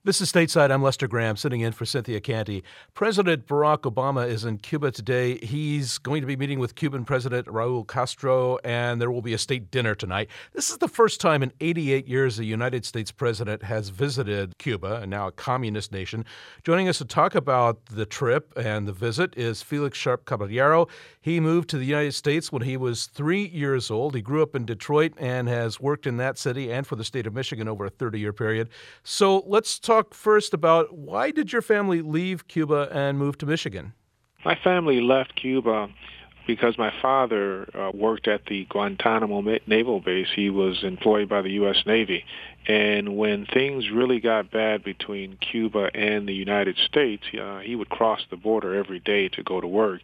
This is Stateside. I'm Lester Graham, sitting in for Cynthia Canty. President Barack Obama is in Cuba today. He's going to be meeting with Cuban President Raul Castro, and there will be a state dinner tonight. This is the first time in 88 years a United States president has visited Cuba, now a communist nation. Joining us to talk about the trip and the visit is Felix Sharp Caballero. He moved to the United States when he was 3 years old. He grew up in Detroit and has worked in that city and for the state of Michigan over a 30-year period. So let's talk first about why did your family leave Cuba and move to Michigan? My family left Cuba because my father worked at the Guantanamo Naval Base. He was employed by the U.S. Navy. And when things really got bad between Cuba and the United States, he would cross the border every day to go to work.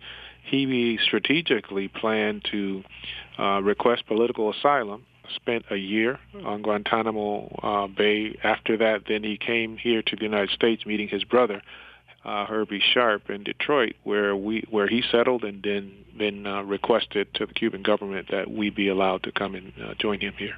He strategically planned to request political asylum, spent a year on Guantanamo Bay. After that, then he came here to the United States, meeting his brother, Herbie Sharp, in Detroit, where he settled, and then requested to the Cuban government that we be allowed to come and join him here.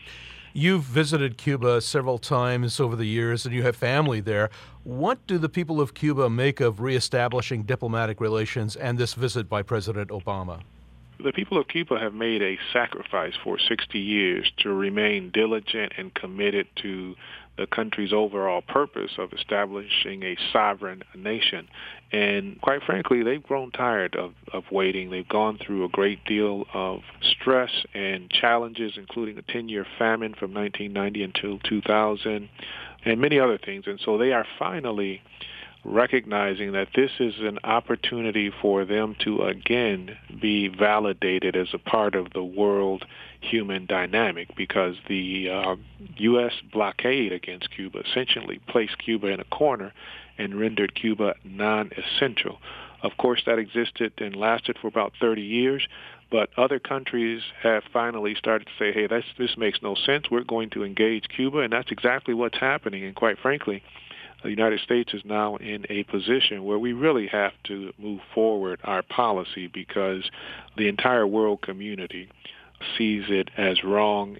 You've visited Cuba several times over the years, and you have family there. What do the people of Cuba make of reestablishing diplomatic relations and this visit by President Obama? The people of Cuba have made a sacrifice for 60 years to remain diligent and committed to the country's overall purpose of establishing a sovereign nation. And quite frankly, they've grown tired of waiting. They've gone through a great deal of stress and challenges, including a 10-year famine from 1990 until 2000, and many other things. And so they are finally recognizing that this is an opportunity for them to again be validated as a part of the world human dynamic, because the U.S. blockade against Cuba essentially placed Cuba in a corner and rendered Cuba non-essential. Of course, that existed and lasted for about 30 years, but other countries have finally started to say, hey, this makes no sense. We're going to engage Cuba, and that's exactly what's happening. And quite frankly, the United States is now in a position where we really have to move forward our policy, because the entire world community sees it as wrong,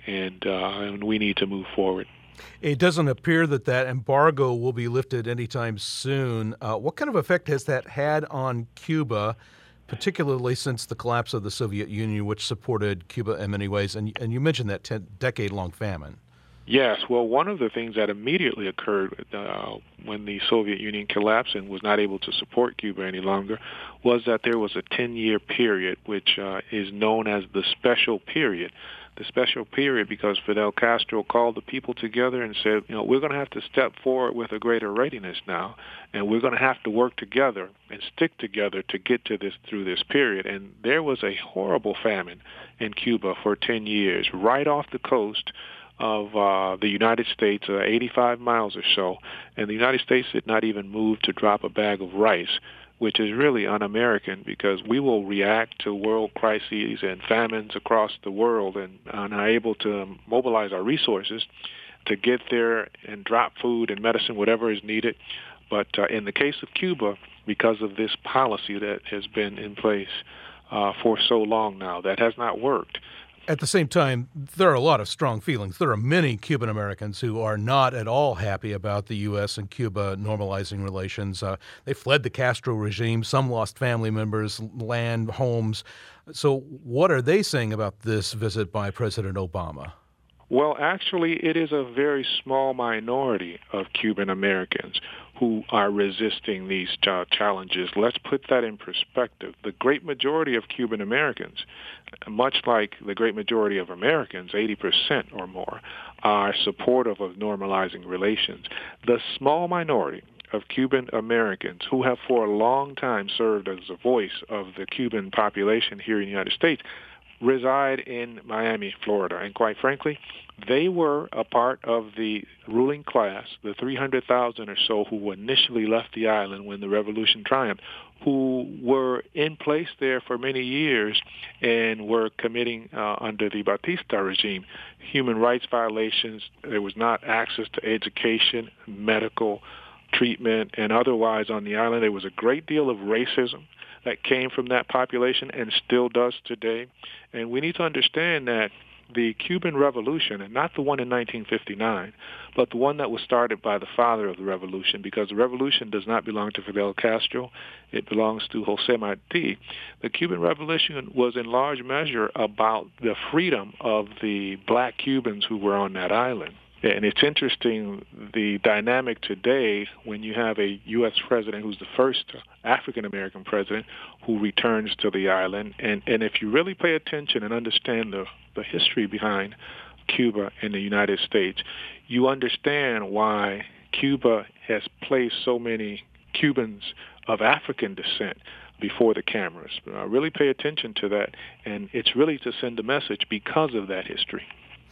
and we need to move forward. It doesn't appear that embargo will be lifted anytime soon. What kind of effect has that had on Cuba, particularly since the collapse of the Soviet Union, which supported Cuba in many ways? And you mentioned that decade-long famine. Yes, well, one of the things that immediately occurred when the Soviet Union collapsed and was not able to support Cuba any longer was that there was a 10-year period, which is known as the special period. The special period because Fidel Castro called the people together and said, we're going to have to step forward with a greater readiness now, and we're going to have to work together and stick together to get to this through this period. And there was a horrible famine in Cuba for 10 years, right off the coast of the United States, 85 miles or so, and the United States did not even move to drop a bag of rice, which is really un-American, because we will react to world crises and famines across the world and are able to mobilize our resources to get there and drop food and medicine, whatever is needed. But in the case of Cuba, because of this policy that has been in place for so long now, that has not worked. At the same time, there are a lot of strong feelings. There are many Cuban Americans who are not at all happy about the U.S. and Cuba normalizing relations. They fled the Castro regime. Some lost family members, land, homes. So what are they saying about this visit by President Obama? Well, actually, it is a very small minority of Cuban Americans who are resisting these challenges. Let's put that in perspective. The great majority of Cuban Americans, much like the great majority of Americans, 80% or more, are supportive of normalizing relations. The small minority of Cuban Americans who have for a long time served as a voice of the Cuban population here in the United States reside in Miami, Florida. And quite frankly, they were a part of the ruling class, the 300,000 or so who initially left the island when the revolution triumphed, who were in place there for many years and were committing, under the Batista regime, human rights violations. There was not access to education, medical treatment, and otherwise on the island. There was a great deal of racism that came from that population and still does today. And we need to understand that the Cuban Revolution, and not the one in 1959, but the one that was started by the father of the revolution, because the revolution does not belong to Fidel Castro. It belongs to Jose Marti. The Cuban Revolution was in large measure about the freedom of the black Cubans who were on that island. And it's interesting, the dynamic today when you have a U.S. president who's the first African-American president who returns to the island. And if you really pay attention and understand the history behind Cuba and the United States, you understand why Cuba has placed so many Cubans of African descent before the cameras. Really pay attention to that, and it's really to send a message because of that history.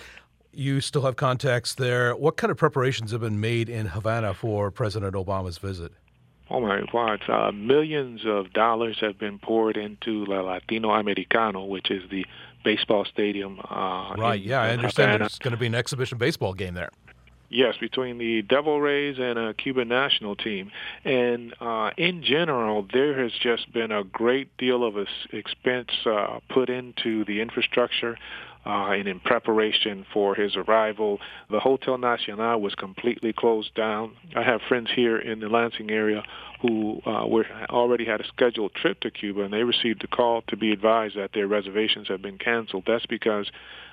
You still have contacts there. What kind of preparations have been made in Havana for President Obama's visit? Oh, my God. Millions of dollars have been poured into La Latino Americano, which is the baseball stadium. Right, yeah, I understand Havana. There's going to be an exhibition baseball game there. Yes, between the Devil Rays and a Cuban national team. And in general, there has just been a great deal of expense put into the infrastructure and in preparation for his arrival. The Hotel Nacional was completely closed down. I have friends here in the Lansing area who already had a scheduled trip to Cuba, and they received a call to be advised that their reservations have been canceled. That's because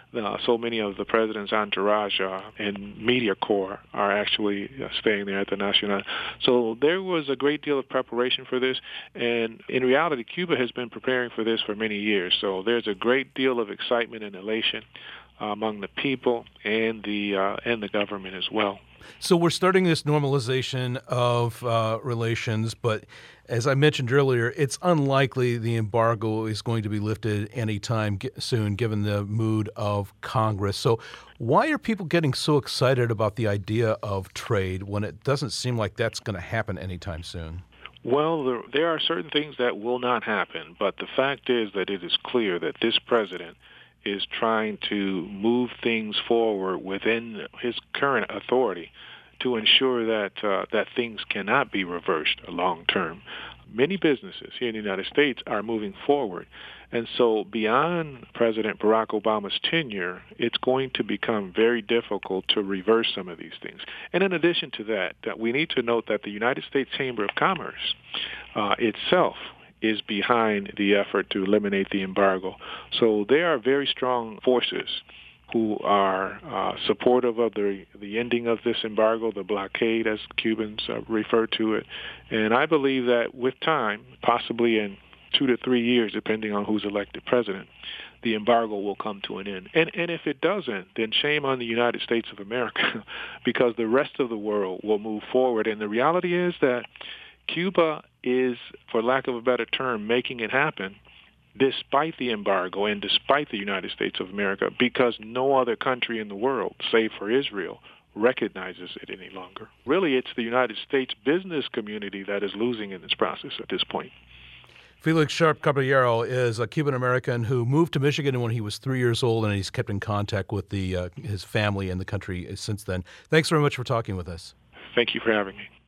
so many of the president's entourage and media corps are actually staying there at the Nacional. So there was a great deal of preparation for this, and in reality, Cuba has been preparing for this for many years. So there's a great deal of excitement and elation among the people and the government as well. So we're starting this normalization of relations, but as I mentioned earlier, it's unlikely the embargo is going to be lifted anytime soon, given the mood of Congress. So why are people getting so excited about the idea of trade when it doesn't seem like that's going to happen anytime soon? Well, there are certain things that will not happen, but the fact is that it is clear that this president is trying to move things forward within his current authority to ensure that things cannot be reversed long term. Many businesses here in the United States are moving forward. And so beyond President Barack Obama's tenure, it's going to become very difficult to reverse some of these things. And in addition to that we need to note that the United States Chamber of Commerce itself is behind the effort to eliminate the embargo. So there are very strong forces who are supportive of the ending of this embargo, the blockade, as Cubans refer to it. And I believe that with time, possibly in 2 to 3 years, depending on who's elected president, the embargo will come to an end. And if it doesn't, then shame on the United States of America, because the rest of the world will move forward. And the reality is that Cuba is, for lack of a better term, making it happen despite the embargo and despite the United States of America, because no other country in the world, save for Israel, recognizes it any longer. Really, it's the United States business community that is losing in this process at this point. Felix Sharp Caballero is a Cuban-American who moved to Michigan when he was 3 years old, and he's kept in contact with his family and the country since then. Thanks very much for talking with us. Thank you for having me.